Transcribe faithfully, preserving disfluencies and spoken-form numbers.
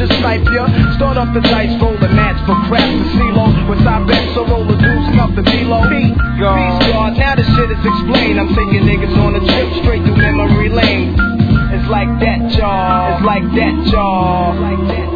just snipe ya. Start up the dice, roll the mats for craps to CeeLo. With I bet, so roll the deuce, cup the D-Lo. Peace God, now the shit is explained. I'm taking niggas on a trip straight through memory lane. It's like that, y'all. It's like that, y'all. Like that.